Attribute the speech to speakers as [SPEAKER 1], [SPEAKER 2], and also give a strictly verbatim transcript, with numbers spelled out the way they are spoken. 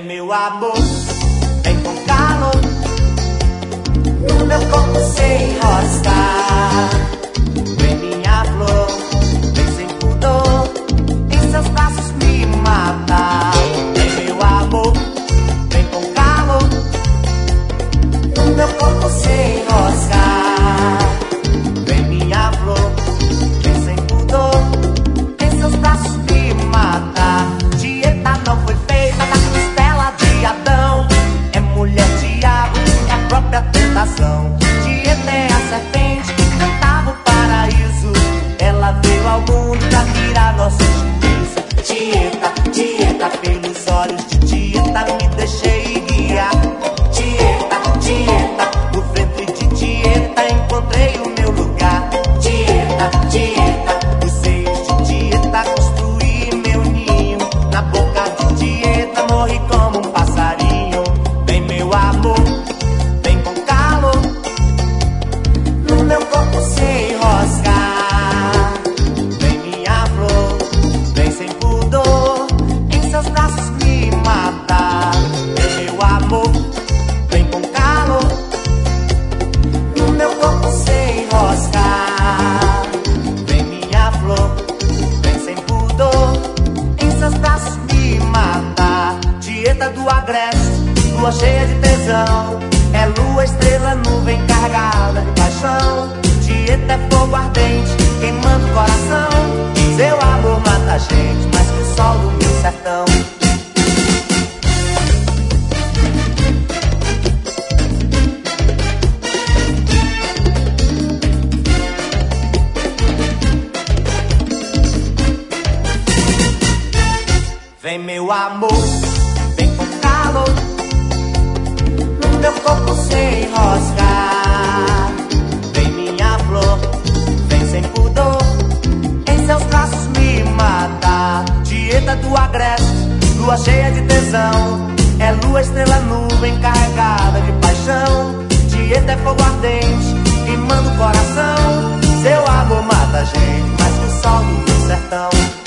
[SPEAKER 1] meu amor, vem com calor, no meu corpo sem enroscar. Vem minha flor, vem sem pudor, em seus braços me matar. Vem meu amor, vem com calor, no meu corpo sem enroscar. Vem minha flor, vem sem pudor, em seus braços me matar. Dieta não foi feita da costela de Adão, é mulher diabo, é a própria tentação. Dieta é a serpente que cantava o paraíso, ela veio ao mundo pra tirar nosso juízo. Dieta, dieta, pelos olhos de dieta me deixei guiar. Dieta, dieta, no ventre de dieta encontrei o meu lugar. Dieta, dieta, os seios de dieta construí meu ninho. Na boca de dieta morri como um passarinho. Vem meu amor, vem com calor, no meu corpo sem enroscar. Vem minha flor, vem sem pudor, em seus braços me matar. Vem meu amor, vem com calor, no meu corpo sem enroscar. Vem minha flor, vem sem pudor, em seus braços me matar. Dieta do agreste, lua cheia de tesão, é lua, estrela, nuvem carregada de paixão. Dieta é fogo ardente, queimando o coração. Seu amor mata a gente mais que o sol do meu sertão. Vem meu amor, vem com calor, no meu corpo sem enroscar. Vem minha flor, vem sem pudor, em seus braços me matar. Dieta do agreste, lua cheia de tesão, é lua, estrela, nuvem carregada de paixão. Dieta é fogo ardente, queimando o coração. Seu amor mata a gente mais que o sol do meu sertão.